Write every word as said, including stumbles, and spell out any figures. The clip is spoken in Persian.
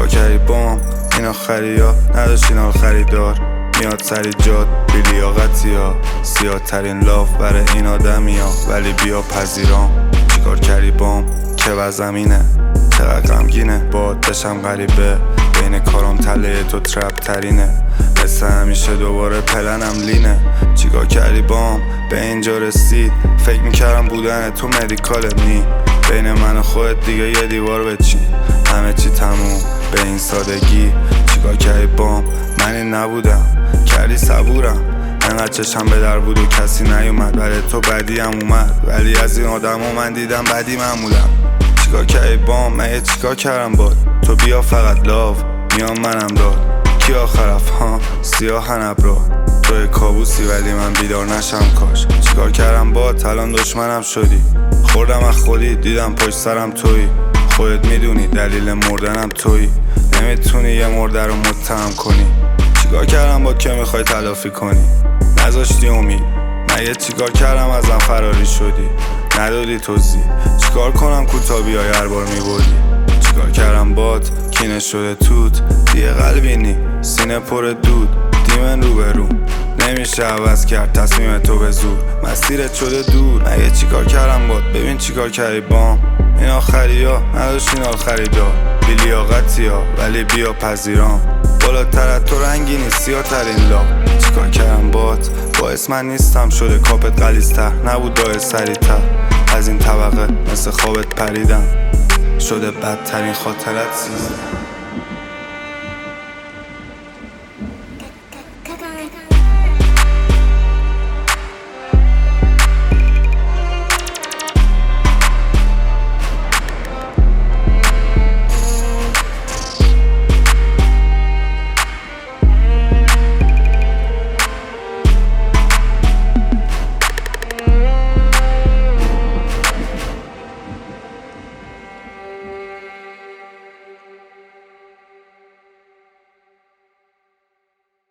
چیکار کردی بام این آخری ها نداشت اینا خریدار میاد سری جاد بی لیاقتی ها سیاه ترین لاف برای این آدمی ها ولی بیا پذیرام چیکار کردی بام که وزمینه چقدر غمگینه باد دشم غریبه بین کارم تله تو ترپ ترینه مثل همیشه دوباره پلنم لینه چیکار کردی بام به اینجا رسید فکر میکردم بودن تو مدیکال نی بین من و خودت دیگه یه دیوار بچین همه چی تموم به این سادگی چیکار کردی بام من این نبودم کردی صبورم انقدر چشم به در بود و کسی نیومد ولی تو بدی هم اومد ولی از این آدم ها من دیدم بدی معمولم چیکار کردی بام من چیکار کردم باد تو بیا فقط لاو میام منم داد کی آخرف ها سیاه ابرا توی کابوسی ولی من بیدار نشم کاش چیکار کردم باد الان دشمنم شدی خوردم از خودی دیدم پشت سرم تویی خودت میدونی دلیل مردنم تویی نمیتونی یه مرده رو متهم کنی چیکار کردم با که میخوای تلافی کنی نذاشتی امید مگه چیکار کردم ازم فراری شدی ندادی توضیح چیکار کنم کوتابی های هر بار میبردی چیکار کردم بات کینه شده توت دیگه قلبی نی سینه پر دود دیمن رو به رو نمیشه عوض کرد تصمیم تو به زور مسیرت شده دور مگه چیکار کردم بات ببین چیکار کردی بام این آخری ها نداشت این خریدار بی لیاقتی ها ولی بیا پذیرام بالاتر از تو رنگی نیست سیاه ترین لا چیکار کردم بات باعث من نیستم شده کاپت غلیظ‌تر نبود دای سریع‌تر از این طبقه مثل خوابت پریدم شده بدترین خاطرت سیزم